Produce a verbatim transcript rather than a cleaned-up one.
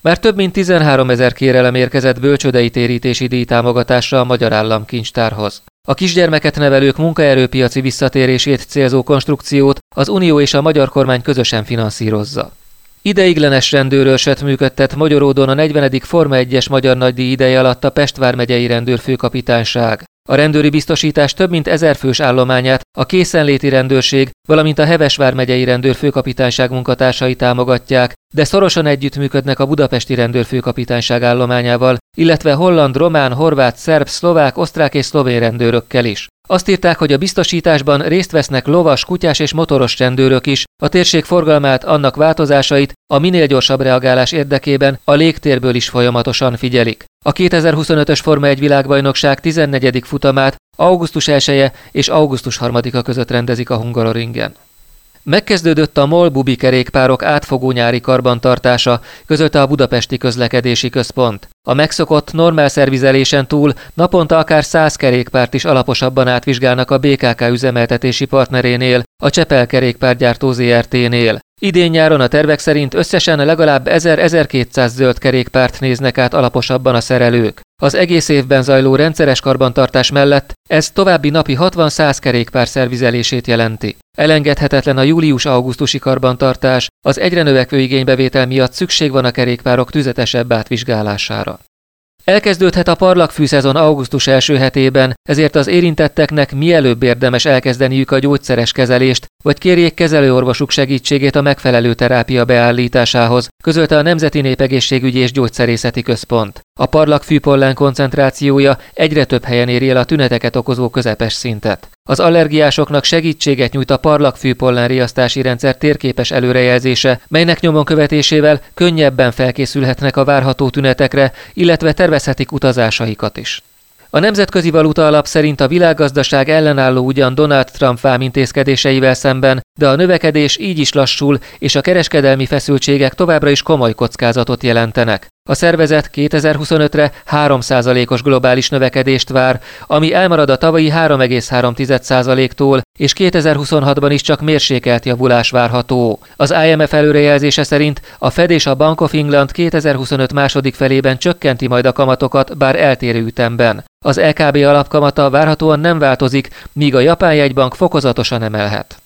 Már több mint tizenháromezer kérelem érkezett bölcsődei térítési díjtámogatásra a Magyar Államkincstárhoz. A kisgyermeket nevelők munkaerőpiaci visszatérését célzó konstrukciót az Unió és a magyar kormány közösen finanszírozza. Ideiglenes rendőrőrset működtet Magyaródon a negyvenedik Forma egyes magyar nagydíj ideje alatt a Pest vármegyei rendőrfőkapitányság. A rendőri biztosítás több mint ezer fős állományát a készenléti rendőrség, valamint a Heves vármegyei rendőrfőkapitányság munkatársai támogatják, de szorosan együttműködnek a budapesti rendőrfőkapitányság állományával, illetve holland, román, horvát, szerb, szlovák, osztrák és szlovén rendőrökkel is. Azt írták, hogy a biztosításban részt vesznek lovas, kutyás és motoros rendőrök is, a térség forgalmát, annak változásait a minél gyorsabb reagálás érdekében a légtérből is folyamatosan figyelik. A kétezer-huszonötös Forma egy világbajnokság tizennegyedik futamát augusztus elseje és augusztus harmadika között rendezik a Hungaroringen. Megkezdődött a MOL-Bubi kerékpárok átfogó nyári karbantartása, közölte a Budapesti Közlekedési Központ. A megszokott normál szervizelésen túl naponta akár száz kerékpárt is alaposabban átvizsgálnak a bé ká ká üzemeltetési partnerénél, a Csepel kerékpárgyártó zé er té-nél. Idén-nyáron a tervek szerint összesen legalább ezer-ezerkétszáz zöld kerékpárt néznek át alaposabban a szerelők. Az egész évben zajló rendszeres karbantartás mellett ez további napi hatvan-száz kerékpár szervizelését jelenti. Elengedhetetlen a július-augusztusi karbantartás, az egyre növekvő igénybevétel miatt szükség van a kerékpárok tüzetesebb átvizsgálására. Elkezdődhet a parlagfű-szezon augusztus első hetében, ezért az érintetteknek mielőbb érdemes elkezdeniük a gyógyszeres kezelést, vagy kérjék kezelőorvosuk segítségét a megfelelő terápia beállításához, közölte a Nemzeti Népegészségügyi és Gyógyszerészeti Központ. A parlagfű-pollen koncentrációja egyre több helyen éri el a tüneteket okozó közepes szintet. Az allergiásoknak segítséget nyújt a parlagfű-pollen riasztási rendszer térképes előrejelzése, melynek nyomon követésével könnyebben felkészülhetnek a várható tünetekre, illetve tervezhetik utazásaikat is. A Nemzetközi Valuta Alap szerint a világgazdaság ellenálló ugyan Donald Trump vámintézkedéseivel szemben, de a növekedés így is lassul, és a kereskedelmi feszültségek továbbra is komoly kockázatot jelentenek. A szervezet kétezer-huszonötre három százalékos globális növekedést vár, ami elmarad a tavalyi három egész három százaléktól, és kétezer-huszonhatban is csak mérsékelt javulás várható. Az i em ef előrejelzése szerint a Fed és a Bank of England kétezer-huszonöt második felében csökkenti majd a kamatokat, bár eltérő ütemben. Az é ká bé alapkamata várhatóan nem változik, míg a japán jegybank fokozatosan emelhet.